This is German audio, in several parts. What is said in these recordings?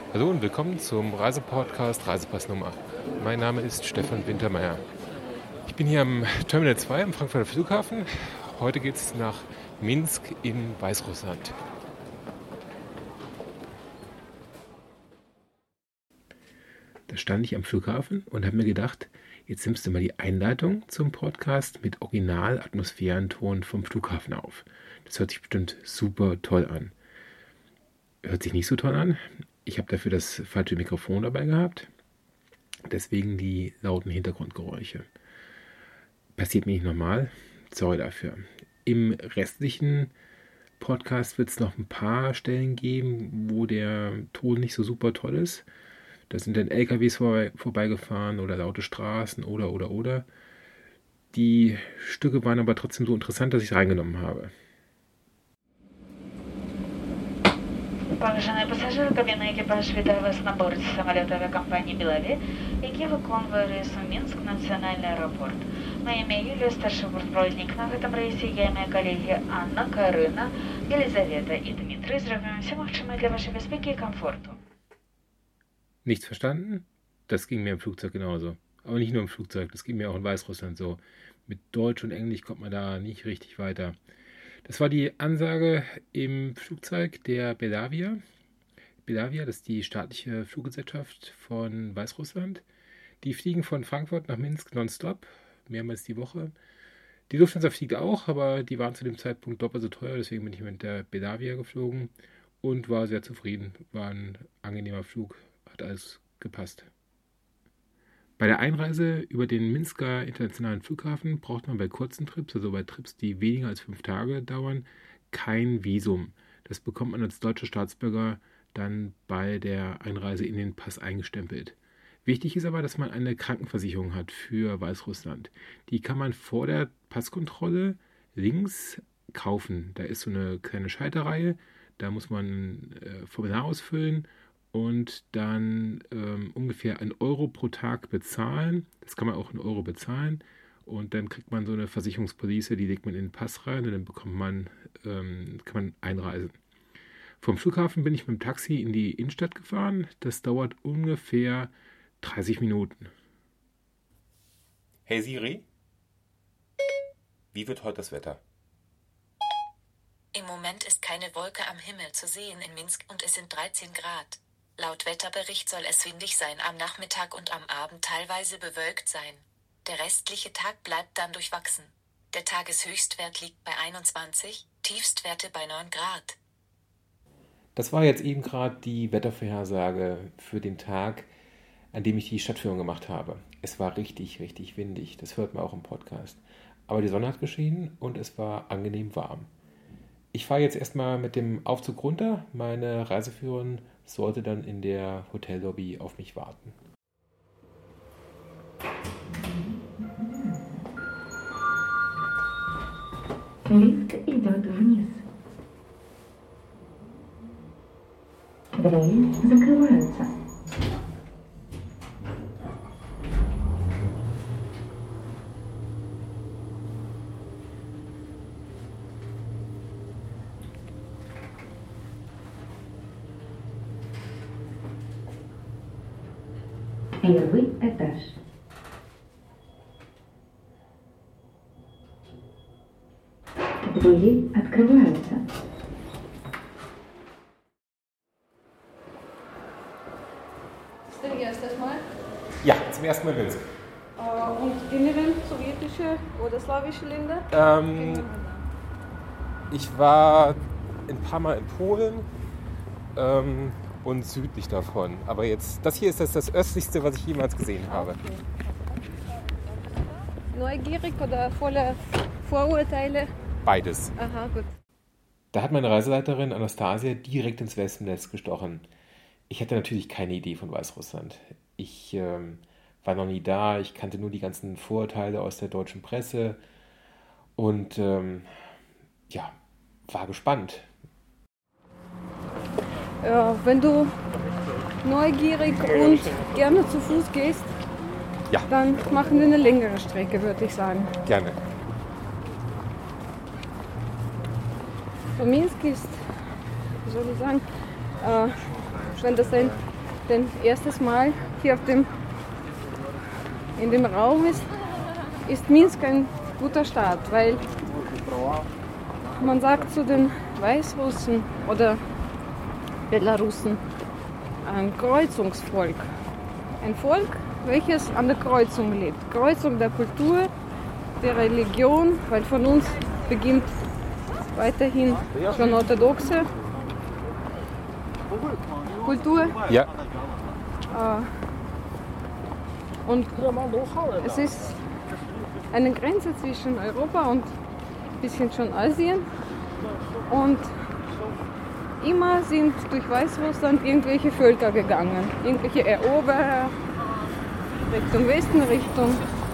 Hallo und willkommen zum Reisepodcast Reisepassnummer. Mein Name ist Stefan Wintermeyer. Ich bin hier am Terminal 2 am Frankfurter Flughafen. Heute geht es nach Minsk in Weißrussland. Da stand ich am Flughafen und habe mir gedacht, jetzt nimmst du mal die Einleitung zum Podcast mit Original-Atmosphärenton vom Flughafen auf. Das hört sich bestimmt super toll an. Hört sich nicht so toll an. Ich habe dafür das falsche Mikrofon dabei gehabt. Deswegen die lauten Hintergrundgeräusche. Passiert mir nicht normal. Sorry dafür. Im restlichen Podcast wird es noch ein paar Stellen geben, wo der Ton nicht so super toll ist. Da sind dann LKWs vorbeigefahren oder laute Straßen oder. Die Stücke waren aber trotzdem so interessant, dass ich es reingenommen habe. Поважаний пасажир, кабінний екіпаж вітає вас на борт самоліту авіакомпанії «Белаві», який виконує рейс у Мінськ національний аеропорт. Моє ім'я Юлія, старший бортпровідник на цьому рейсі. Я і мої колеги Анна, Карина, Єлизавета і Дмитрий зробимо все можливе для вашої безпеки і комфорту. Nichts verstanden? Das ging mir im Flugzeug genauso. Aber nicht nur im Flugzeug, das ging mir auch in Weißrussland so. Mit Deutsch und Englisch kommt man da nicht richtig weiter. Das war die Ansage im Flugzeug der Belavia. Belavia, das ist die staatliche Fluggesellschaft von Weißrussland. Die fliegen von Frankfurt nach Minsk nonstop, mehrmals die Woche. Die Lufthansa fliegt auch, aber die waren zu dem Zeitpunkt doppelt so teuer, deswegen bin ich mit der Belavia geflogen und war sehr zufrieden. War ein angenehmer Flug, hat alles gepasst. Bei der Einreise über den Minsker internationalen Flughafen braucht man bei kurzen Trips, also bei Trips, die weniger als 5 Tage dauern, kein Visum. Das bekommt man als deutscher Staatsbürger dann bei der Einreise in den Pass eingestempelt. Wichtig ist aber, dass man eine Krankenversicherung hat für Weißrussland. Die kann man vor der Passkontrolle links kaufen. Da ist so eine kleine Schalterreihe, da muss man ein Formular ausfüllen und dann ungefähr 1 Euro pro Tag bezahlen. Das kann man auch in Euro bezahlen. Und dann kriegt man so eine Versicherungspolice, die legt man in den Pass rein und dann kann man einreisen. Vom Flughafen bin ich mit dem Taxi in die Innenstadt gefahren. Das dauert ungefähr 30 Minuten. Hey Siri, wie wird heute das Wetter? Im Moment ist keine Wolke am Himmel zu sehen in Minsk und es sind 13 Grad. Laut Wetterbericht soll es windig sein am Nachmittag und am Abend teilweise bewölkt sein. Der restliche Tag bleibt dann durchwachsen. Der Tageshöchstwert liegt bei 21, Tiefstwerte bei 9 Grad. Das war jetzt eben gerade die Wettervorhersage für den Tag, an dem ich die Stadtführung gemacht habe. Es war richtig, richtig windig. Das hört man auch im Podcast. Aber die Sonne hat geschienen und es war angenehm warm. Ich fahre jetzt erstmal mit dem Aufzug runter. Meine Reiseführerin sollte dann in der Hotellobby auf mich warten. Лифт идет вниз. Двери закрываются. Первый этаж. Двери открываются. Ist denn erstes Mal? Ja, zum ersten Mal Minsk. Und generell sowjetische oder slawische Länder? Ich war ein paar Mal in Polen und südlich davon. Aber jetzt, das hier ist das östlichste, was ich jemals gesehen habe. Okay. Neugierig oder voller Vorurteile? Beides. Aha, gut. Da hat meine Reiseleiterin Anastasia direkt ins Wespennest gestochen. Ich hatte natürlich keine Idee von Weißrussland. Ich war noch nie da, ich kannte nur die ganzen Vorurteile aus der deutschen Presse und war gespannt. Wenn du neugierig und gerne zu Fuß gehst, Ja. dann machen wir eine längere Strecke, würde ich sagen. Gerne. Minsk ist, wie soll ich sagen, wenn das ein denn erstes Mal hier in dem Raum ist Minsk ein guter Start, weil man sagt zu den Weißrussen oder Belarussen ein Kreuzungsvolk. Ein Volk, welches an der Kreuzung lebt. Kreuzung der Kultur, der Religion, weil von uns beginnt weiterhin schon orthodoxe Kultur. Ja. Und es ist eine Grenze zwischen Europa und ein bisschen schon Asien. Und immer sind durch Weißrussland irgendwelche Völker gegangen, irgendwelche Eroberer Richtung Westen, Richtung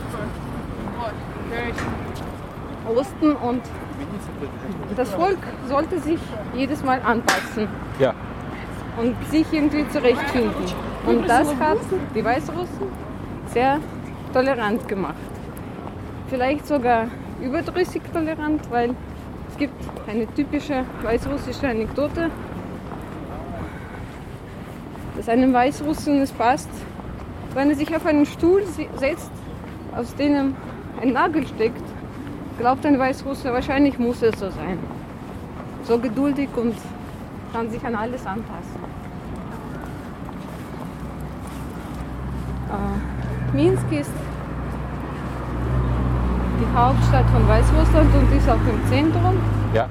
Osten. Und das Volk sollte sich jedes Mal anpassen Ja. und sich irgendwie zurechtfinden. Und das hat die Weißrussen sehr tolerant gemacht. Vielleicht sogar überdrüssig tolerant, weil es gibt eine typische weißrussische Anekdote, dass einem Weißrussen es passt, wenn er sich auf einen Stuhl setzt, aus dem ein Nagel steckt, glaubt ein Weißrusse, wahrscheinlich muss es so sein. So geduldig und kann sich an alles anpassen. Minsk ist die Hauptstadt von Weißrussland und ist auch im Zentrum. Ja.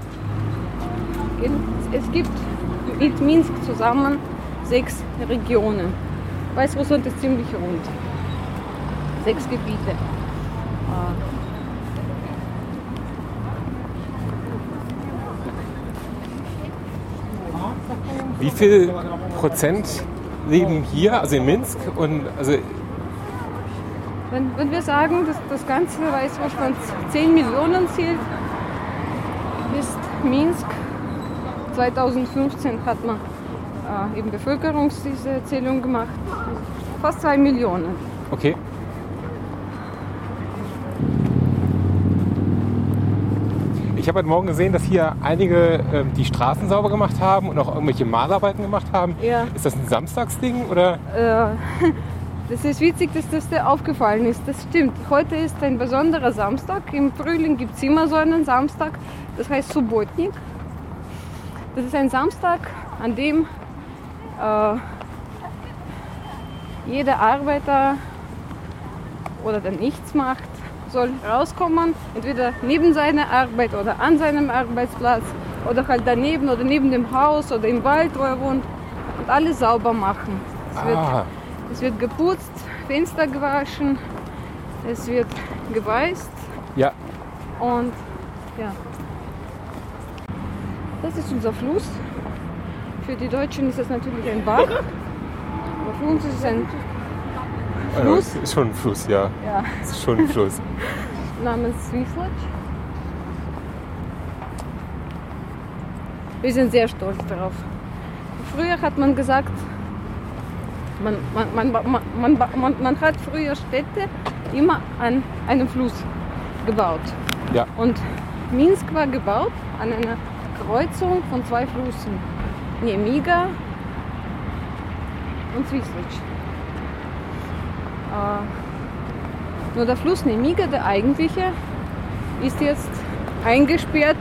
Es gibt mit Minsk zusammen 6 Regionen. Weißrussland ist ziemlich rund. 6 Gebiete. Wie viel Prozent leben hier, also in Minsk? Und also Wenn wir sagen, dass das ganze Weißrussland 10 Millionen zählt, ist Minsk 2015 hat man eben Bevölkerungszählung gemacht, fast 2 Millionen. okay. Ich habe heute Morgen gesehen, dass hier einige die Straßen sauber gemacht haben und auch irgendwelche Malarbeiten gemacht haben. Ja. Ist das ein Samstagsding oder? Das ist witzig, dass das dir aufgefallen ist. Das stimmt. Heute ist ein besonderer Samstag. Im Frühling gibt es immer so einen Samstag. Das heißt Subbotnik. Das ist ein Samstag, an dem jeder Arbeiter oder der nichts macht, soll rauskommen, entweder neben seiner Arbeit oder an seinem Arbeitsplatz oder halt daneben oder neben dem Haus oder im Wald, wo er wohnt, und alles sauber machen. Es wird geputzt, Fenster gewaschen, es wird geweißt. Ja. Und ja, das ist unser Fluss. Für die Deutschen ist das natürlich ein Bach, aber für uns ist es ein Fluss. Ist schon ein Fluss, ja. Ja. Es ist schon ein Fluss. Namens Swislach. Wir sind sehr stolz darauf. Früher hat man gesagt, man hat früher Städte immer an einem Fluss gebaut. Ja. Und Minsk war gebaut an einer Kreuzung von 2 Flüssen, Nemiga und Swislach. Nur der Fluss Nemiga, der eigentliche, ist jetzt eingesperrt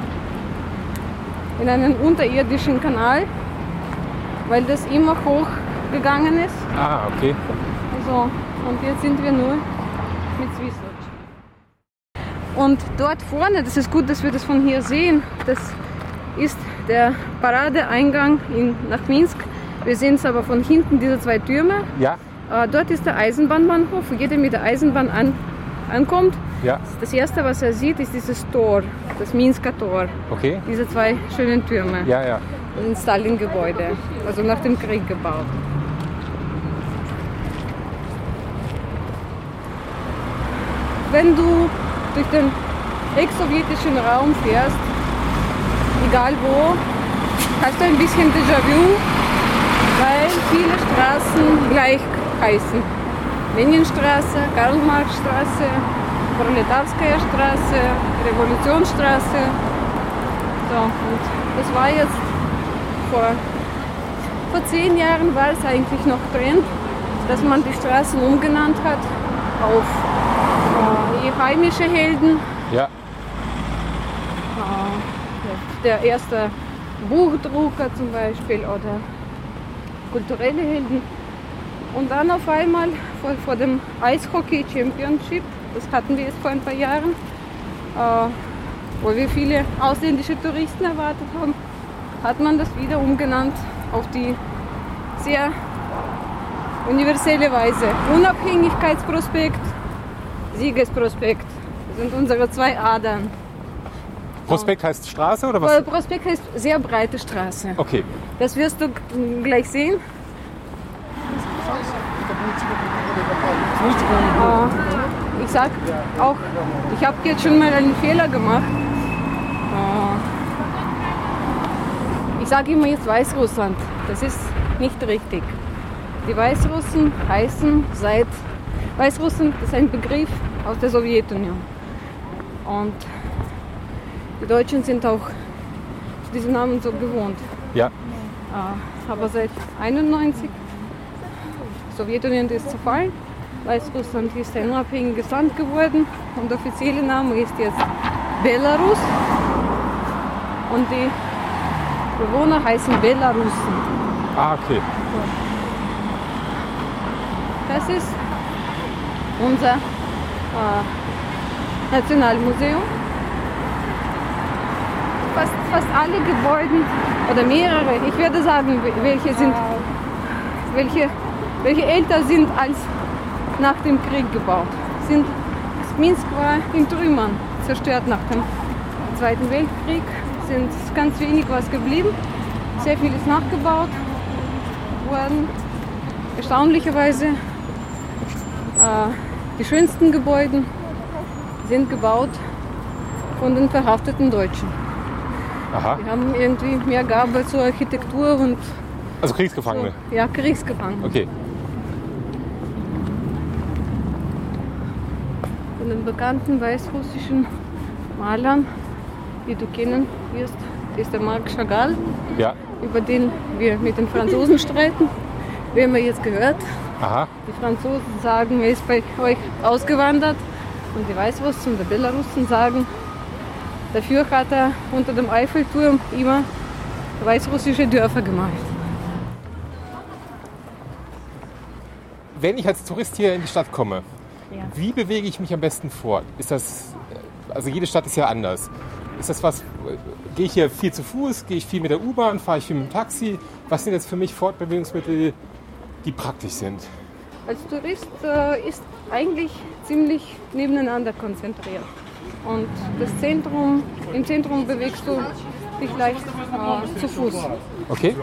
in einen unterirdischen Kanal, weil das immer hoch gegangen ist. Ah, okay. Also, und jetzt sind wir nur mit Swislach. Und dort vorne, das ist gut, dass wir das von hier sehen, das ist der Paradeeingang nach Minsk. Wir sehen es aber von hinten, diese 2 Türme. Ja. Dort ist der Eisenbahnbahnhof. Wo jeder mit der Eisenbahn ankommt, Ja. das erste, was er sieht, ist dieses Tor, das Minsker Tor. Okay. Diese 2 schönen Türme. Ja, ja. Ein Stalin-Gebäude, also nach dem Krieg gebaut. Wenn du durch den ex-sowjetischen Raum fährst, egal wo, hast du ein bisschen Déjà-vu, weil viele Straßen gleich heißen. Leninstraße, Karl-Marx-Straße, Proletarskaya Straße, Revolutionsstraße. So, und das war jetzt vor vor 10 Jahren war es eigentlich noch Trend, dass man die Straßen umgenannt hat auf heimische Helden. Ja. Der erste Buchdrucker zum Beispiel oder kulturelle Helden. Und dann auf einmal vor dem Eishockey Championship, das hatten wir jetzt vor ein paar Jahren, wo wir viele ausländische Touristen erwartet haben, hat man das wieder umgenannt auf die sehr universelle Weise. Unabhängigkeitsprospekt, Siegesprospekt. Das sind unsere 2 Adern. Prospekt heißt Straße oder was? Prospekt heißt sehr breite Straße. Okay. Das wirst du gleich sehen. Ich sag auch, ich habe jetzt schon mal einen Fehler gemacht. Ich sage immer jetzt Weißrussland. Das ist nicht richtig. Die Weißrussen heißen seit... Weißrussland ist ein Begriff aus der Sowjetunion. Und die Deutschen sind auch diesen Namen so gewohnt. Ja. Aber seit 1991, die Sowjetunion ist zerfallen, Weißrussland ist ein unabhängiges Land geworden und der offizielle Name ist jetzt Belarus und die Bewohner heißen Belarussen. Ah, okay. Das ist unser Nationalmuseum. Fast alle Gebäude oder mehrere, ich würde sagen, welche älter sind als nach dem Krieg gebaut. Minsk war in Trümmern zerstört nach dem Zweiten Weltkrieg, sind ganz wenig was geblieben, sehr viel ist nachgebaut worden. Erstaunlicherweise die schönsten Gebäude sind gebaut von den verhafteten Deutschen. Aha. Die haben irgendwie mehr Gabe zur Architektur und... Also Kriegsgefangene? So, ja, Kriegsgefangene. Okay. Von den bekannten weißrussischen Malern, die du kennen wirst, ist der Marc Chagall, Ja. über den wir mit den Franzosen streiten. Wer haben wir jetzt gehört? Aha. Die Franzosen sagen, er ist bei euch ausgewandert und die Weißrussen und die Belarussen sagen, dafür hat er unter dem Eiffelturm immer weißrussische Dörfer gemalt. Wenn ich als Tourist hier in die Stadt komme, Ja. wie bewege ich mich am besten vor? Ist das, also jede Stadt ist ja anders. Ist das was, gehe ich hier viel zu Fuß, gehe ich viel mit der U-Bahn, fahre ich viel mit dem Taxi? Was sind jetzt für mich Fortbewegungsmittel, die praktisch sind? Als Tourist ist eigentlich ziemlich nebeneinander konzentriert. Und im Zentrum bewegst du dich leicht zu Fuß. Okay.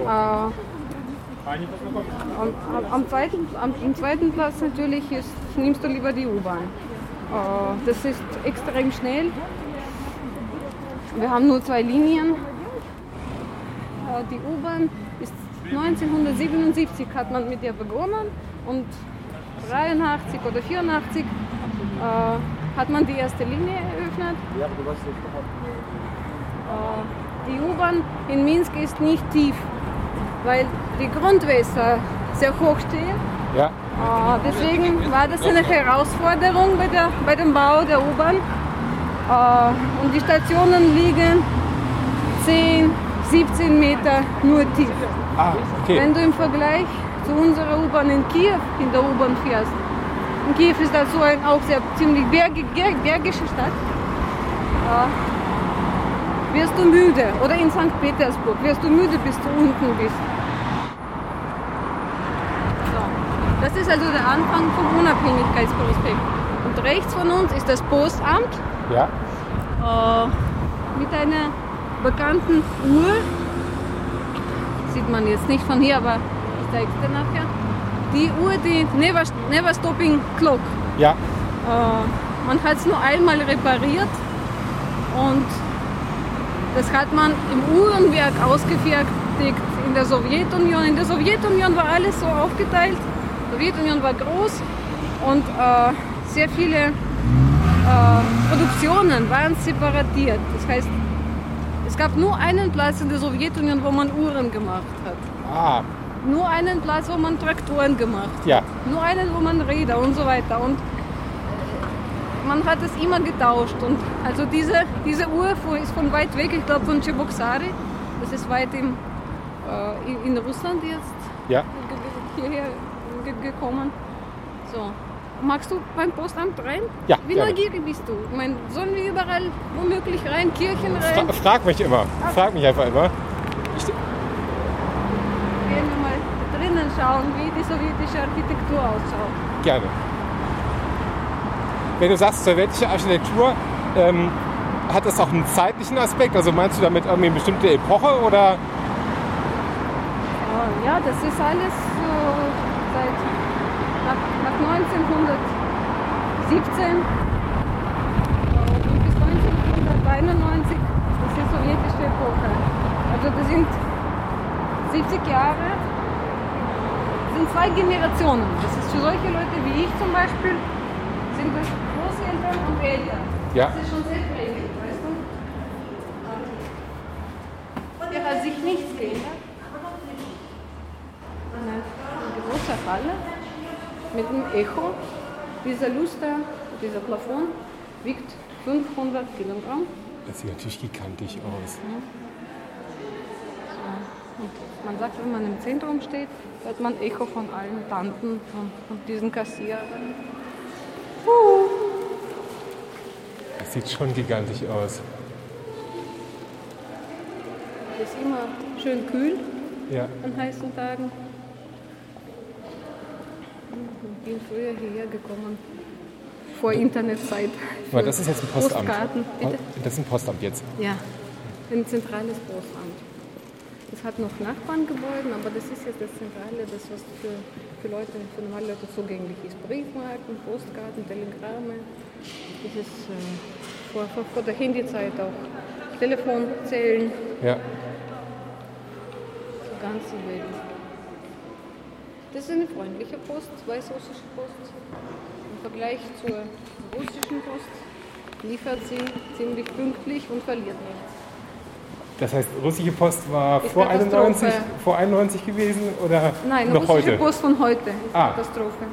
Im zweiten Platz natürlich nimmst du lieber die U-Bahn. Das ist extrem schnell. Wir haben nur 2 Linien. Die U-Bahn ist 1977 hat man mit ihr begonnen und 83 oder 84 hat man die erste Linie eröffnet. Die U-Bahn in Minsk ist nicht tief, weil die Grundwässer sehr hoch stehen. Ja. Deswegen war das eine Herausforderung bei dem Bau der U-Bahn. Und die Stationen liegen 10, 17 Meter nur tief. Ah, okay. Wenn du im Vergleich zu unserer U-Bahn in Kiew in der U-Bahn fährst, in Kiew ist das so auch sehr ziemlich bergische Stadt, wirst du müde. Oder in St. Petersburg wirst du müde, bis du unten bist. So. Das ist also der Anfang vom Unabhängigkeitsprospekt. Und rechts von uns ist das Postamt. Ja. Mit einer bekannten Uhr. Sieht man jetzt nicht von hier, aber ich zeige es dir nachher. Die Uhr, die Never Stopping Clock. Ja. Man hat es nur einmal repariert und das hat man im Uhrenwerk ausgefertigt in der Sowjetunion. In der Sowjetunion war alles so aufgeteilt. Die Sowjetunion war groß und sehr viele Produktionen waren separatiert. Das heißt, es gab nur einen Platz in der Sowjetunion, wo man Uhren gemacht hat. Ah. nur einen Platz, wo man Traktoren gemacht hat. Ja. Nur einen, wo man Räder und so weiter. Und man hat es immer getauscht. Und also diese Uhr ist von weit weg, ich glaube von Cheboksary. Das ist weit in Russland jetzt Ja. hierher gekommen. So. Magst du beim Postamt rein? Ja, Wie gerne. neugierig bist du? Ich meine, sollen wir überall womöglich rein, Kirchen rein? Frag mich immer. Frag mich einfach immer. Gehen wir mal drinnen schauen, wie die sowjetische Architektur ausschaut. Gerne. Wenn du sagst sowjetische Architektur, hat das auch einen zeitlichen Aspekt? Also meinst du damit irgendwie eine bestimmte Epoche oder? Ja, das ist alles seit nach 1917 und bis 1991, das ist die sowjetische Epoche. Also das sind 70 Jahre, das sind 2 Generationen. Das ist für solche Leute wie ich zum Beispiel, sind das Großeltern und Eltern. Ja. Das ist schon sehr prägend, weißt du? Hier hat sich nichts geändert. Eine große Halle mit einem Echo. Dieser Luster, dieser Plafond wiegt 500 Kilogramm. Das sieht natürlich gigantisch aus. Und man sagt, wenn man im Zentrum steht, hört man Echo von allen Tanten und diesen Kassierern. Das sieht schon gigantisch aus. Es ist immer schön kühl Ja. an heißen Tagen. Ich bin früher hierher gekommen, vor Internetzeit. Aber das ist jetzt ein Postamt. Postkarten, bitte. Das ist ein Postamt jetzt. Ja, ein zentrales Postamt. Es hat noch Nachbarngebäude, aber das ist jetzt das Zentrale, das was für Leute, für normale Leute zugänglich ist. Briefmarken, Postkarten, Telegramme. Das ist vor der Handyzeit auch. Telefonzellen, Ja. die ganze Welt. Das ist eine freundliche Post, weißrussische Post. Im Vergleich zur russischen Post liefert sie ziemlich pünktlich und verliert nichts. Das heißt, russische Post war Ist vor Katastrophe. 91 gewesen oder Nein, noch russische heute? Post von heute ist Ah. Katastrophe.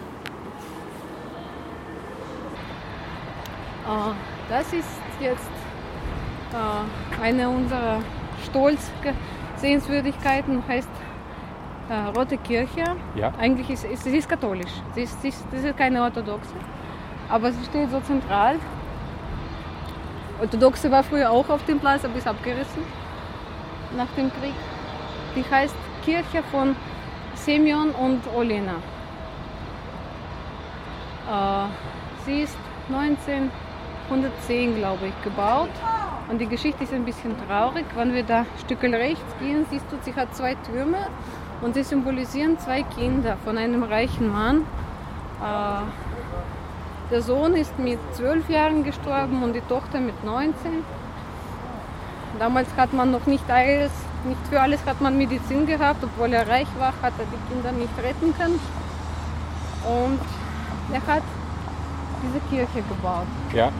Das ist jetzt eine unserer Stolz-Sehenswürdigkeiten, heißt Rote Kirche. Ja. Eigentlich ist sie ist katholisch. Das ist keine orthodoxe, aber sie steht so zentral. Orthodoxe war früher auch auf dem Platz, aber ist abgerissen nach dem Krieg. Die heißt Kirche von Semyon und Olena. Sie ist 1910, glaube ich, gebaut. Und die Geschichte ist ein bisschen traurig. Wenn wir da ein Stückchen rechts gehen, siehst du, sie hat 2 Türme und sie symbolisieren 2 Kinder von einem reichen Mann. Der Sohn ist mit 12 Jahren gestorben und die Tochter mit 19. Damals hat man noch nicht für alles hat man Medizin gehabt, obwohl er reich war, hat er die Kinder nicht retten können. Und er hat diese Kirche gebaut. Ja.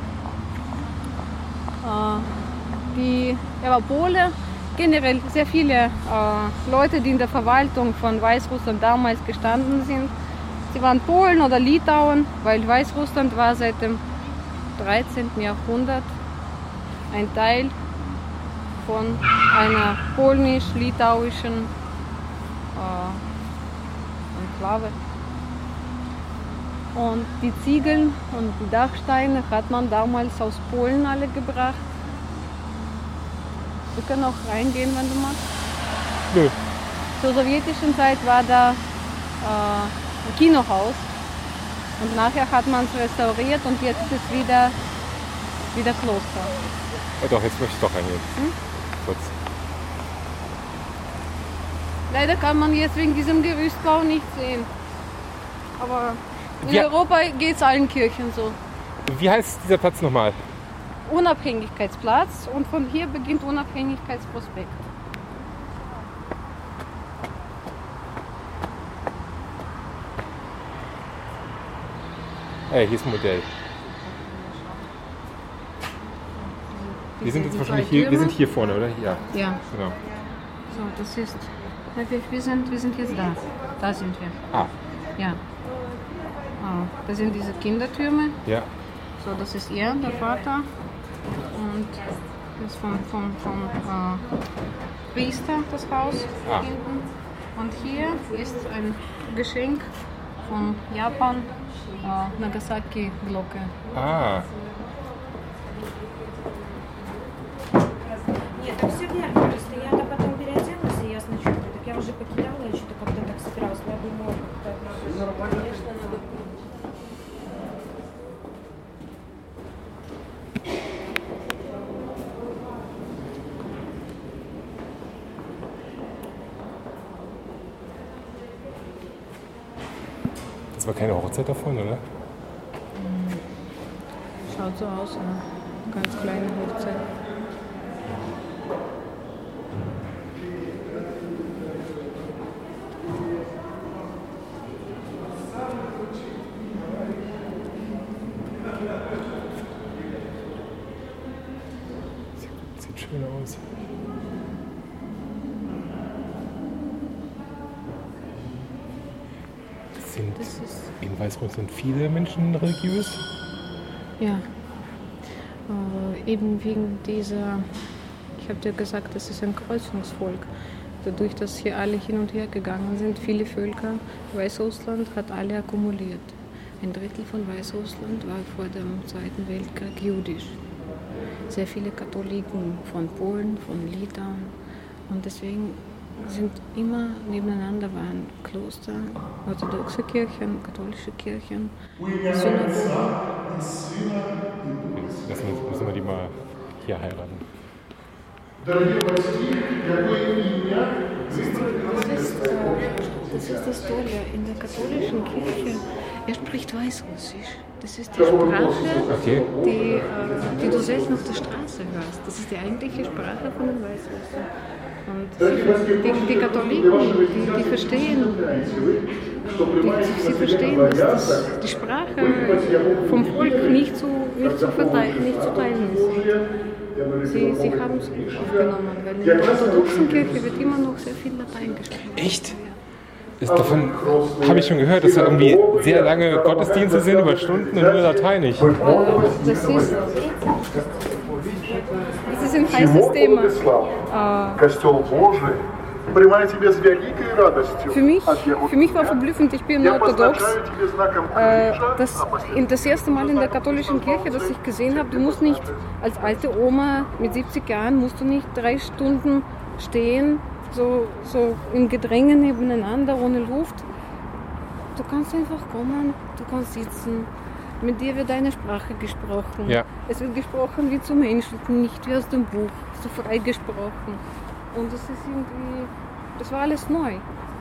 Er war Pole, generell sehr viele Leute, die in der Verwaltung von Weißrussland damals gestanden sind. Sie waren Polen oder Litauen, weil Weißrussland war seit dem 13. Jahrhundert ein Teil von einer polnisch-litauischen Enklave. Und die Ziegeln und die Dachsteine hat man damals aus Polen alle gebracht. Wir können auch reingehen, wenn du magst. Nö. Zur sowjetischen Zeit war da ein Kinohaus und nachher hat man es restauriert und jetzt ist es wieder Kloster. Oh doch, jetzt möchte ich doch reingehen. Kurz. Leider kann man jetzt wegen diesem Gerüstbau nicht sehen. Aber in Ja. Europa geht es allen Kirchen so. Wie heißt dieser Platz nochmal? Unabhängigkeitsplatz und von hier beginnt Unabhängigkeitsprospekt. Hey, hier ist ein Modell. Wir sind jetzt wahrscheinlich hier, wir sind hier vorne, oder? Ja, Ja, genau. So, das ist. Wir sind jetzt da. Da sind wir. Ah, Ja. Das sind diese Kindertürme. ja. So, das ist er, der Vater. Und das ist vom Priester, das Haus hinten. Und hier ist ein Geschenk von Japan, Nagasaki-Glocke. Ah, Нет, так все верно. Просто я-то потом переоделась, и я сначала, так я уже покидала, я что-то как-то так собиралась, но я думала, как-то... Конечно, надо... das war keine Hochzeit davon, oder? Schaut so aus, eine ganz kleine Hochzeit. Sieht schön aus. In Weißrussland sind viele Menschen religiös? Ja, eben wegen dieser, ich habe dir gesagt, das ist ein Kreuzungsvolk. Dadurch, dass hier alle hin und her gegangen sind, viele Völker, Weißrussland hat alle akkumuliert. Ein Drittel von Weißrussland war vor dem Zweiten Weltkrieg jüdisch. Sehr viele Katholiken von Polen, von Litauen. Und deswegen sind immer nebeneinander waren Kloster, orthodoxe Kirchen, katholische Kirchen, Synagogen. Müssen wir die mal hier heiraten. Das ist das Tolle. In der katholischen Kirche, er spricht Weißrussisch. Das ist die Sprache, die du selten auf der Straße hörst. Das ist die eigentliche Sprache von den Weißrussen. Und die Katholiken, die verstehen, sie verstehen, dass die Sprache vom Volk nicht zu teilen ist. Sie haben es aufgenommen, weil in der orthodoxen Kirche wird immer noch sehr viel Latein gesprochen. Echt? Davon habe ich schon gehört, dass da irgendwie sehr lange Gottesdienste sind, über Stunden und nur lateinisch. Das ist ein heißes Thema. Für mich war verblüffend, ich bin orthodox. Das erste Mal in der katholischen Kirche, das ich gesehen habe, du musst nicht als alte Oma mit 70 Jahren, musst du nicht 3 Stunden stehen, so im Gedränge nebeneinander, ohne Luft. Du kannst einfach kommen, du kannst sitzen. Mit dir wird eine Sprache gesprochen. Ja. Es wird gesprochen wie zu Menschen, nicht wie aus dem Buch, so frei gesprochen. Und das ist irgendwie, das war alles neu.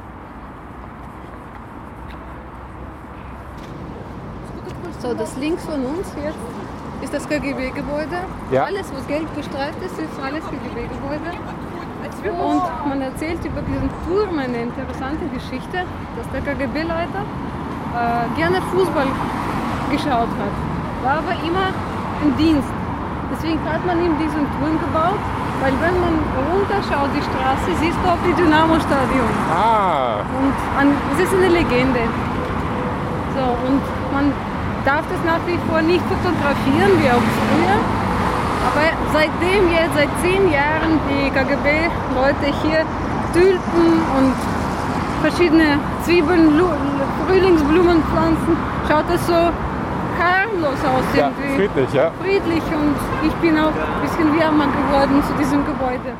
So, das links von uns jetzt ist das KGB-Gebäude. Ja. Alles, was gelb gestreift ist, ist alles KGB-Gebäude. Und man erzählt über diesen Turm eine interessante Geschichte, dass der KGB-Leiter gerne Fußball geschaut hat. War aber immer im Dienst. Deswegen hat man ihm diesen Turm gebaut, weil wenn man runterschaut die Straße, siehst du auch die Dynamo-Stadion. Ah. Und es ist eine Legende. So, und man darf das nach wie vor nicht fotografieren, wie auch früher. Aber seitdem jetzt, seit 10 Jahren, die KGB-Leute hier Tulpen und verschiedene Zwiebeln, Frühlingsblumen pflanzen, schaut es so harmlos aus irgendwie. Ja, friedlich, ja. Friedlich, und ich bin auch ein bisschen wärmer geworden zu diesem Gebäude.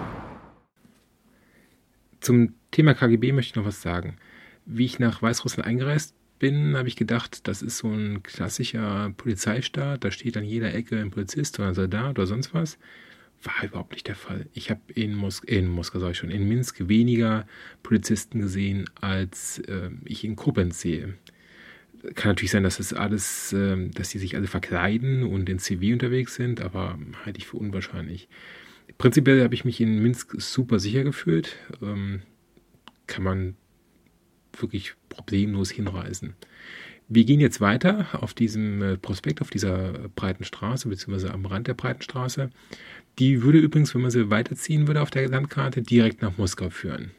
Zum Thema KGB möchte ich noch was sagen. Wie ich nach Weißrussland eingereist bin, habe ich gedacht, das ist so ein klassischer Polizeistaat, da steht an jeder Ecke ein Polizist oder ein Soldat oder sonst was. War überhaupt nicht der Fall. Ich habe in Minsk weniger Polizisten gesehen, als ich in Koblenz sehe. Kann natürlich sein, dass dass die sich alle verkleiden und in Zivil unterwegs sind, aber halte ich für unwahrscheinlich. Prinzipiell habe ich mich in Minsk super sicher gefühlt. Kann man wirklich problemlos hinreisen. Wir gehen jetzt weiter auf diesem Prospekt, auf dieser breiten Straße, beziehungsweise am Rand der breiten Straße. Die würde übrigens, wenn man sie weiterziehen würde auf der Landkarte, direkt nach Moskau führen.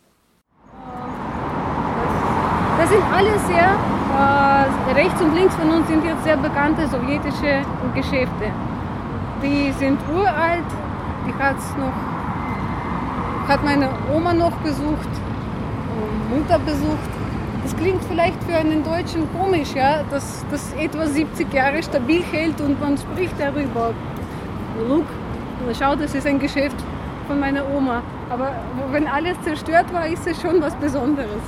Das sind alles sehr, rechts und links von uns sind jetzt sehr bekannte sowjetische Geschäfte. Die sind uralt, die hat meine Oma noch besucht, Mutter besucht. Das klingt vielleicht für einen Deutschen komisch, ja, dass das etwa 70 Jahre stabil hält und man spricht darüber. Look, schau, das ist ein Geschäft von meiner Oma. Aber wenn alles zerstört war, ist es schon was Besonderes.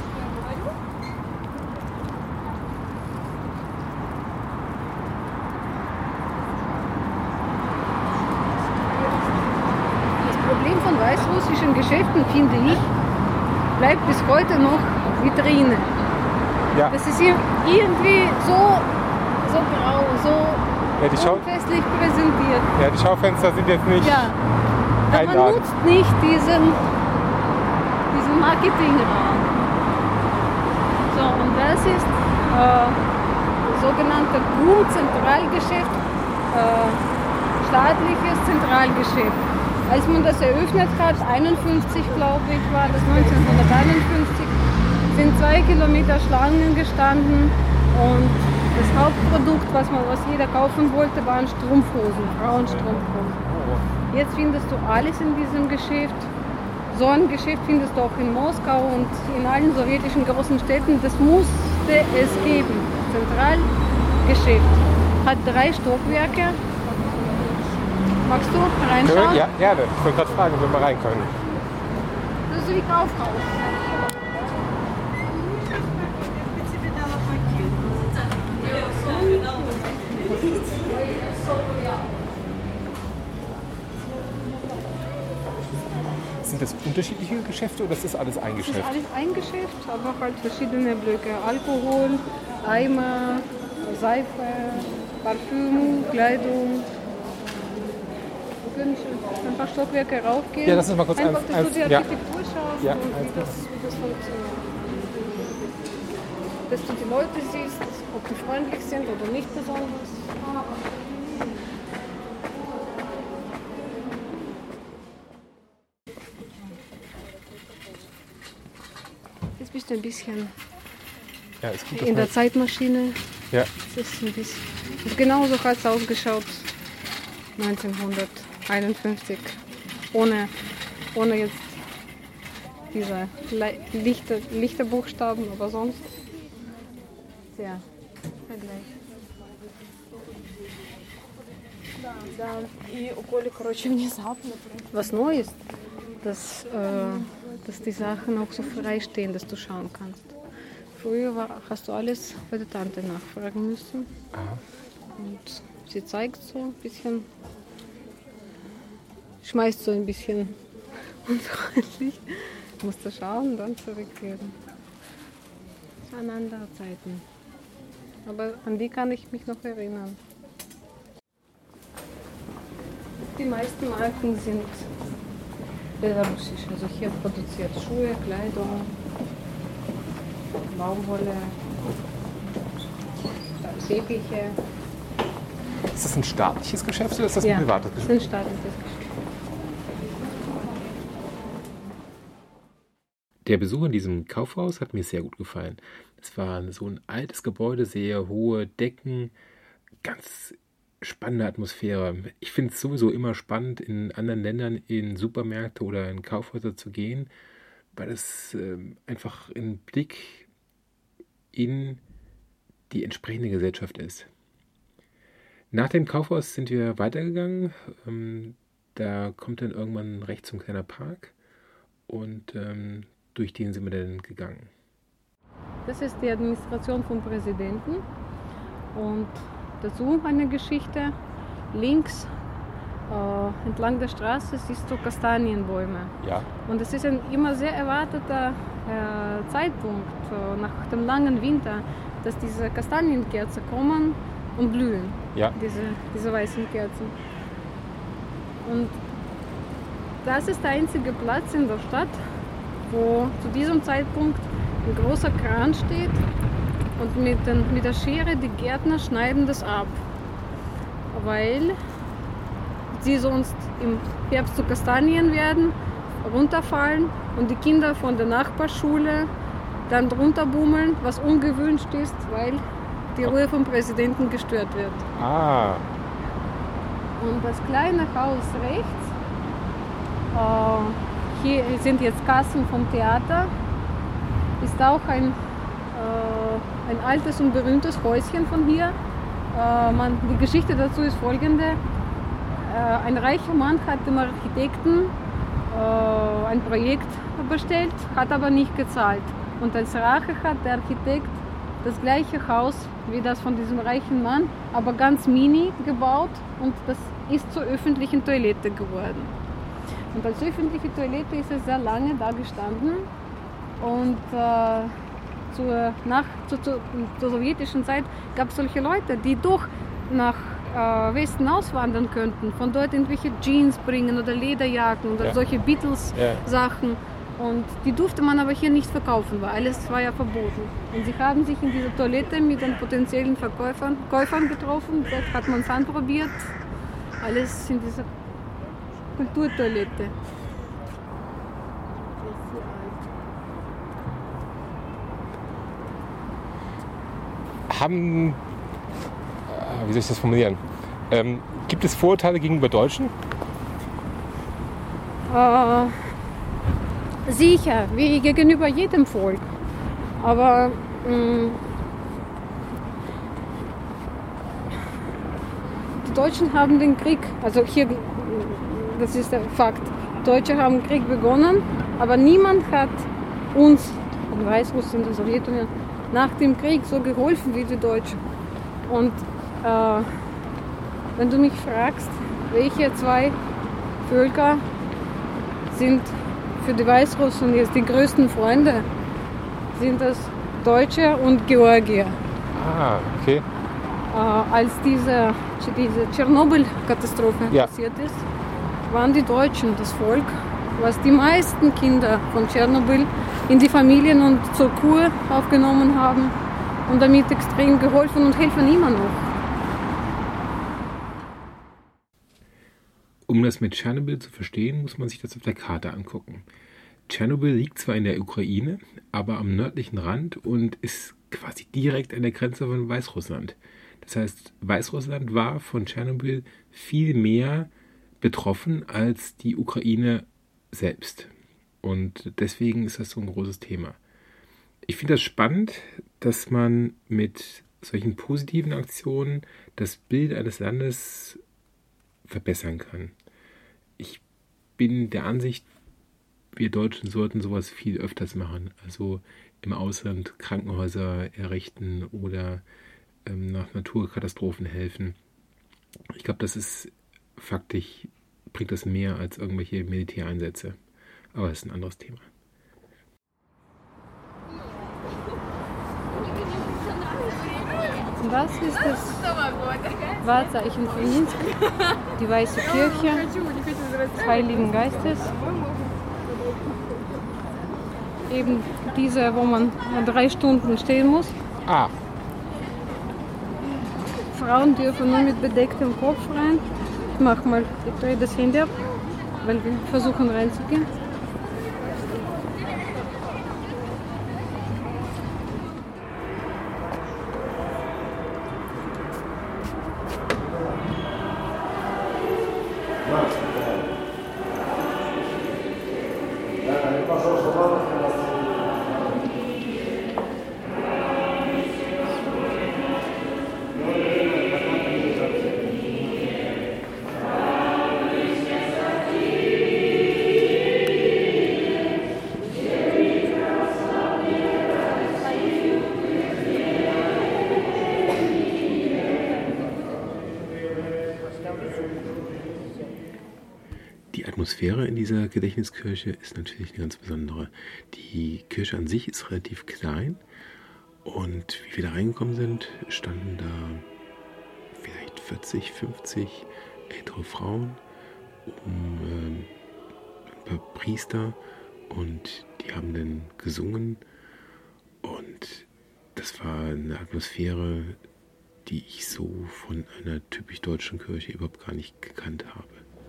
Das Problem von weißrussischen Geschäften, finde ich, bleibt bis heute noch Vitrine. Ja. Das ist irgendwie so grau, so unfestlich präsentiert. Ja, die Schaufenster sind jetzt nicht Man einladend. nutzt nicht diesen Marketingraum. So, und das ist sogenannte GUM-Zentralgeschäft, staatliches Zentralgeschäft. Als man das eröffnet hat, 1951 glaube ich war das, 1951, sind 2 Kilometer Schlangen gestanden und das Hauptprodukt, was jeder kaufen wollte, waren Strumpfhosen, Frauenstrumpfhosen. Jetzt findest du alles in diesem Geschäft. So ein Geschäft findest du auch in Moskau und in allen sowjetischen großen Städten. Das musste es geben. Zentralgeschäft. Hat 3 Stockwerke. Magst du reinschauen? Ja, gerne. Ich wollte gerade fragen, ob wir mal rein können. Das ist wie Kaufhaus. Sind das unterschiedliche Geschäfte oder ist das alles ein Das ist Geschäft? alles ein Geschäft, aber halt verschiedene Blöcke. Alkohol, Eimer, Seife, Parfüm, Kleidung. Wir können schon ein paar Stockwerke raufgehen. Ja, lass uns mal kurz einfach, dass du die ja. Architektur schaust Ja, und wie das funktioniert. Dass du die Leute siehst, ob die freundlich sind oder nicht besonders. Jetzt bist du ein bisschen Ja, ist gut, dass in man- der Zeitmaschine. Ja. Das ist ein bisschen. Also genauso hat es ausgeschaut 1951. Ohne jetzt diese lichte Buchstaben, aber sonst sehr gleich. Да, и у Коли, короче, внезапно. Was neu ist, dass die Sachen auch so frei stehen, dass du schauen kannst. Früher hast du alles bei der Tante nachfragen müssen. Und sie zeigt so ein bisschen, schmeißt so ein bisschen unfreundlich. Musst du schauen, dann zurückkehren. Das waren andere Zeiten. Aber an die kann ich mich noch erinnern. Die meisten Marken sind belarussisch. Also hier produziert Schuhe, Kleidung, Baumwolle, Teppiche. Ist das ein staatliches Geschäft oder ist das Ja, ein privates das Geschäft? sind staatliches Geschäft. Der Besuch in diesem Kaufhaus hat mir sehr gut gefallen. Es war so ein altes Gebäude, sehr hohe Decken, ganz spannende Atmosphäre. Ich finde es sowieso immer spannend, in anderen Ländern in Supermärkte oder in Kaufhäuser zu gehen, weil es einfach ein Blick in die entsprechende Gesellschaft ist. Nach dem Kaufhaus sind wir weitergegangen. Da kommt dann irgendwann rechts so ein kleiner Park und durch den sind wir dann gegangen. Das ist die Administration vom Präsidenten und dazu eine Geschichte. Links entlang der Straße siehst du Kastanienbäume. Ja. Und es ist ein immer sehr erwarteter Zeitpunkt nach dem langen Winter, dass diese Kastanienkerzen kommen und blühen. Ja. Diese weißen Kerzen. Und das ist der einzige Platz in der Stadt, wo zu diesem Zeitpunkt ein großer Kran steht Und mit der Schere, die Gärtner schneiden das ab, weil sie sonst im Herbst zu Kastanien werden, runterfallen und die Kinder von der Nachbarschule dann drunter bummeln, was ungewünscht ist, weil die Ruhe vom Präsidenten gestört wird. Ah, Und das kleine Haus rechts, hier sind jetzt Kassen vom Theater, ist auch ein altes und berühmtes Häuschen von hier. Die Geschichte dazu ist folgende. Ein reicher Mann hat dem Architekten ein Projekt bestellt, hat aber nicht gezahlt. Und als Rache hat der Architekt das gleiche Haus wie das von diesem reichen Mann, aber ganz mini gebaut und das ist zur öffentlichen Toilette geworden. Und als öffentliche Toilette ist es sehr lange da gestanden und zur sowjetischen Zeit gab es solche Leute, die doch nach Westen auswandern könnten, von dort irgendwelche Jeans bringen oder Lederjacken oder solche Beatles-Sachen. Und die durfte man aber hier nicht verkaufen, weil alles war ja verboten. Und sie haben sich in dieser Toilette mit den potenziellen Käufern getroffen. Dort hat man es anprobiert. Alles in dieser Kulturtoilette. Wie soll ich das formulieren? Gibt es Vorurteile gegenüber Deutschen? Sicher, wie gegenüber jedem Volk. Aber die Deutschen haben den Krieg, also hier, das ist der Fakt, Deutsche haben den Krieg begonnen, aber niemand hat uns, in Weißrussland, in der Sowjetunion, nach dem Krieg so geholfen wie die Deutschen. Und wenn du mich fragst, welche zwei Völker sind für die Weißrussen jetzt die größten Freunde, sind das Deutsche und Georgier. Ah, okay. Als diese Tschernobyl-Katastrophe passiert ist, waren die Deutschen das Volk, was die meisten Kinder von Tschernobyl in die Familien und zur Kur aufgenommen haben und damit extrem geholfen und helfen immer noch. Um das mit Tschernobyl zu verstehen, muss man sich das auf der Karte angucken. Tschernobyl liegt zwar in der Ukraine, aber am nördlichen Rand und ist quasi direkt an der Grenze von Weißrussland. Das heißt, Weißrussland war von Tschernobyl viel mehr betroffen als die Ukraine selbst. Und deswegen ist das so ein großes Thema. Ich finde das spannend, dass man mit solchen positiven Aktionen das Bild eines Landes verbessern kann. Ich bin der Ansicht, wir Deutschen sollten sowas viel öfters machen. Also im Ausland Krankenhäuser errichten oder nach Naturkatastrophen helfen. Ich glaube, das ist faktisch, bringt das mehr als irgendwelche Militäreinsätze. Aber das ist ein anderes Thema. Das ist das Wahrzeichen von Minsk, die Weiße Kirche des Heiligen Geistes. Eben diese, wo man 3 Stunden stehen muss. Ah, Frauen dürfen nur mit bedecktem Kopf rein. Ich drehe das Handy ab, weil wir versuchen reinzugehen. Die Atmosphäre in dieser Gedächtniskirche ist natürlich eine ganz besondere. Die Kirche an sich ist relativ klein und wie wir da reingekommen sind, standen da vielleicht 40, 50 ältere Frauen, ein paar Priester und die haben dann gesungen und das war eine Atmosphäre, die ich so von einer typisch deutschen Kirche überhaupt gar nicht gekannt habe.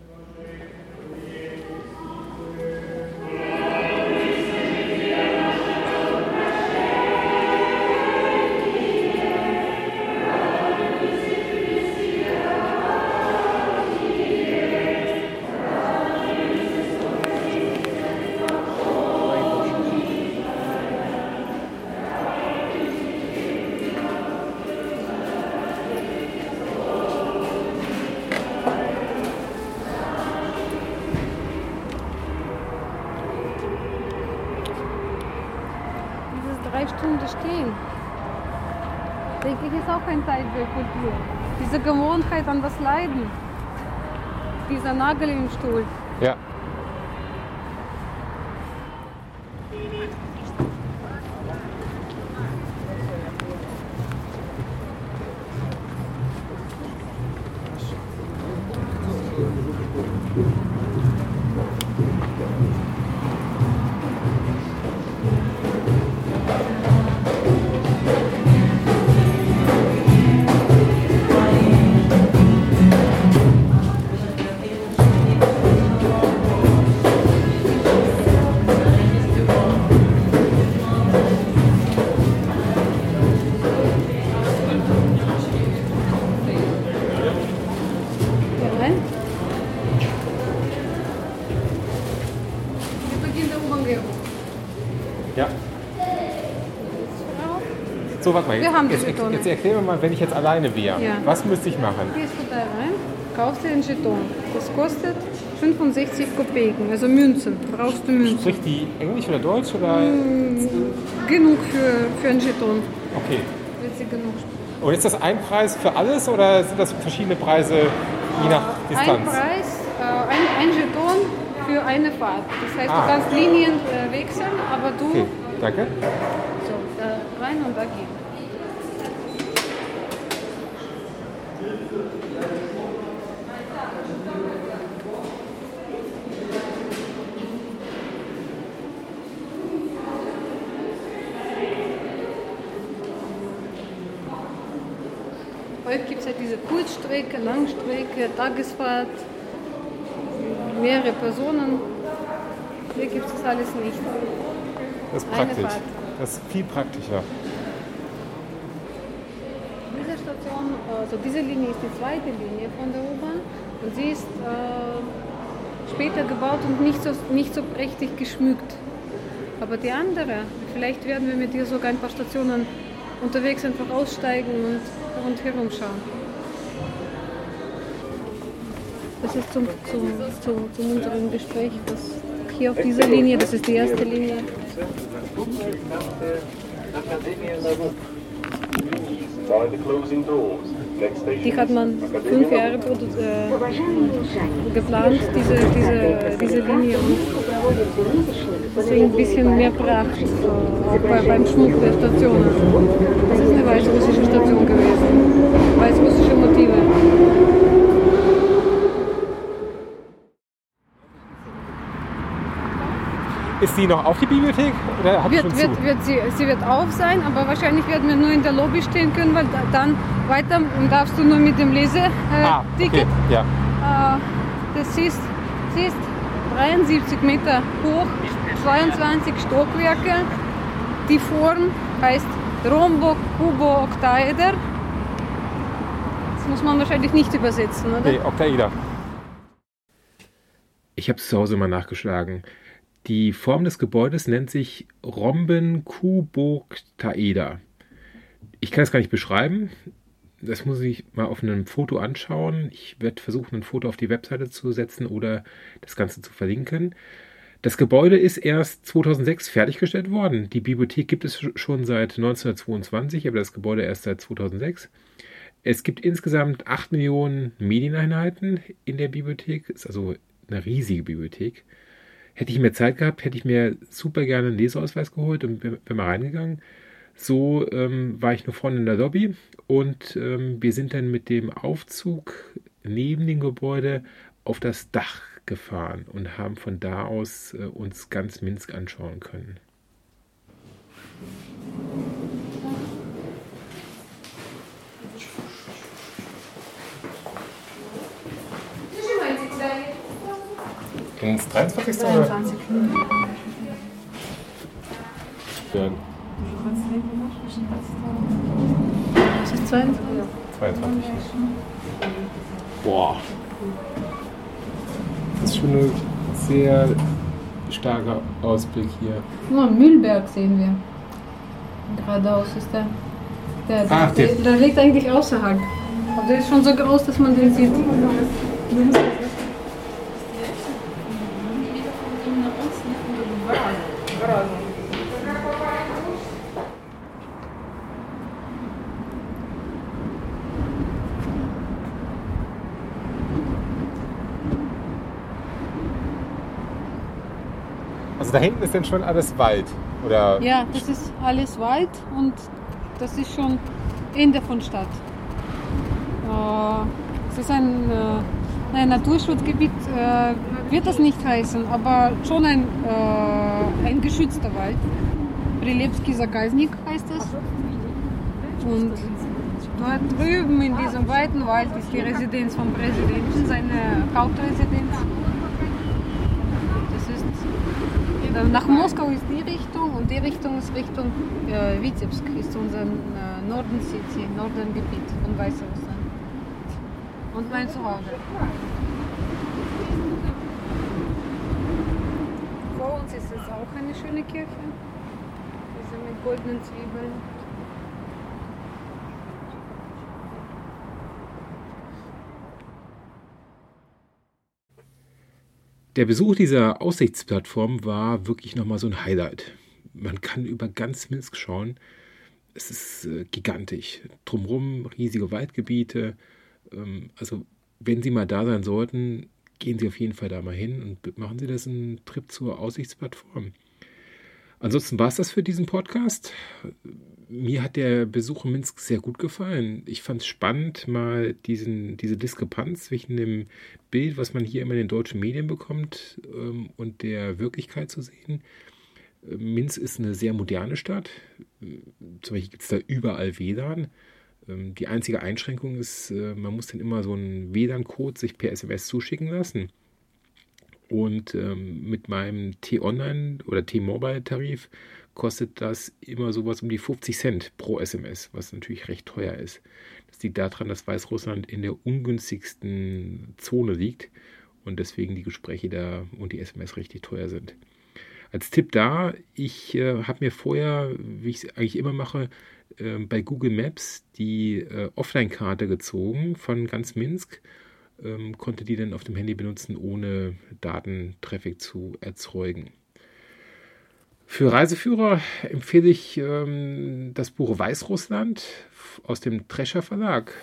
Dieses 3 Stunden stehen, denke ich, ist auch ein Teil der Kultur. Diese Gewohnheit an das Leiden, dieser Nagel im Stuhl. Ja. Ja. So, warte mal. Wir haben die Jetzt Jetone. erklär mir mal, wenn ich jetzt alleine wäre. Ja. Was müsste ich machen? Gehst du da rein, kaufst dir einen Jeton. Das kostet 65 Kopeken, also Münzen. Brauchst du Münzen. Spricht die Englisch oder Deutsch? Oder? Genug für einen Jeton. Okay. Wird sie genug sprechen. Und ist das ein Preis für alles oder sind das verschiedene Preise je nach Distanz? Ein Preis, ein Jeton für eine Fahrt. Das heißt, Ah. du kannst Linien wechseln, aber du Okay, danke. so, da rein und da gehen. Heute gibt es ja diese Kurzstrecke, Langstrecke, Tagesfahrt, mehrere Personen. Hier gibt es das alles nicht. Das ist Eine praktisch. Fahrt. Das ist viel praktischer. Diese Station, also diese Linie ist die zweite Linie von der U-Bahn und sie ist später gebaut und nicht so prächtig geschmückt. Aber die andere, vielleicht werden wir mit ihr sogar ein paar Stationen unterwegs einfach aussteigen und rundherum schauen. Das ist zum unserem Gespräch, das hier auf dieser Linie, das ist die erste Linie. Die hat man 5 Jahre geplant, diese Linie. Und deswegen ein bisschen mehr Pracht auch beim Schmuck der Stationen. Das ist eine weißrussische Station gewesen. Weißrussische Motive. Ist die noch auf die Bibliothek oder hat die schon zu? Sie wird auf sein, aber wahrscheinlich werden wir nur in der Lobby stehen können, weil dann weiter darfst du nur mit dem Leseticket. Okay. Ja. Das ist 73 Meter hoch, 22 Stockwerke. Die Form heißt Rhombo-Kubo-Oktaeder. Das muss man wahrscheinlich nicht übersetzen, oder? Nee, Oktaeder. Ich habe es zu Hause mal nachgeschlagen. Die Form des Gebäudes nennt sich Rhombenkuboktaeder. Ich kann es gar nicht beschreiben. Das muss ich mal auf einem Foto anschauen. Ich werde versuchen, ein Foto auf die Webseite zu setzen oder das Ganze zu verlinken. Das Gebäude ist erst 2006 fertiggestellt worden. Die Bibliothek gibt es schon seit 1922, aber das Gebäude erst seit 2006. Es gibt insgesamt 8 Millionen Medieneinheiten in der Bibliothek. Ist also eine riesige Bibliothek. Hätte ich mehr Zeit gehabt, hätte ich mir super gerne einen Leseausweis geholt und bin mal reingegangen. So war ich nur vorne in der Lobby und wir sind dann mit dem Aufzug neben dem Gebäude auf das Dach gefahren und haben von da aus uns ganz Minsk anschauen können. Dann ins 23. 23. Ja, Das ist 22. 22. Boah. Das ist schon ein sehr starker Ausblick hier. Nur Mühlberg sehen wir. Geradeaus ist der. Der liegt eigentlich außerhalb. Aber der ist schon so groß, dass man den sieht. Also da hinten ist dann schon alles Wald, oder? Ja, das ist alles Wald und das ist schon Ende von Stadt. Es ist ein Naturschutzgebiet, wird das nicht heißen, aber schon ein geschützter Wald. Prilebski Zagasnik heißt es. Und dort drüben in diesem weiten Wald ist die Residenz vom Präsidenten, seine Hauptresidenz. Das ist nach Moskau ist die Richtung und die Richtung ist Richtung Vitebsk, ist unser Nordengebiet von Weißrussland. Und mein Zuhause. Vor uns ist es auch eine schöne Kirche. Diese mit goldenen Zwiebeln. Der Besuch dieser Aussichtsplattform war wirklich nochmal so ein Highlight. Man kann über ganz Minsk schauen. Es ist gigantisch. Drumherum riesige Waldgebiete. Also wenn Sie mal da sein sollten, gehen Sie auf jeden Fall da mal hin und machen Sie das einen Trip zur Aussichtsplattform. Ansonsten war es das für diesen Podcast. Mir hat der Besuch in Minsk sehr gut gefallen. Ich fand es spannend, mal diese Diskrepanz zwischen dem Bild, was man hier immer in den deutschen Medien bekommt, und der Wirklichkeit zu sehen. Minsk ist eine sehr moderne Stadt. Zum Beispiel gibt es da überall WLAN. Die einzige Einschränkung ist, man muss dann immer so einen WLAN-Code sich per SMS zuschicken lassen. Und mit meinem T-Online oder T-Mobile-Tarif kostet das immer sowas um die 50 Cent pro SMS, was natürlich recht teuer ist. Das liegt daran, dass Weißrussland in der ungünstigsten Zone liegt und deswegen die Gespräche da und die SMS richtig teuer sind. Als Tipp da, ich habe mir vorher, wie ich es eigentlich immer mache, bei Google Maps die Offline-Karte gezogen von ganz Minsk, konnte die dann auf dem Handy benutzen, ohne Datentraffic zu erzeugen. Für Reiseführer empfehle ich das Buch Weißrussland aus dem Drescher Verlag.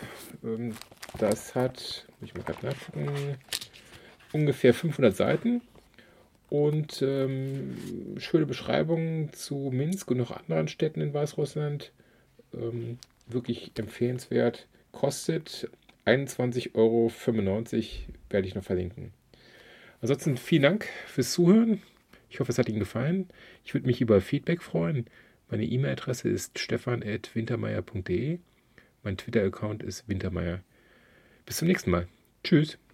Das hat, muss ich mal gerade nachgucken, ungefähr 500 Seiten und schöne Beschreibungen zu Minsk und noch anderen Städten in Weißrussland. Wirklich empfehlenswert. Kostet 21,95 Euro, werde ich noch verlinken. Ansonsten vielen Dank fürs Zuhören. Ich hoffe, es hat Ihnen gefallen. Ich würde mich über Feedback freuen. Meine E-Mail-Adresse ist stefan@wintermeyer.de. Mein Twitter-Account ist wintermeyer. Bis zum nächsten Mal. Tschüss.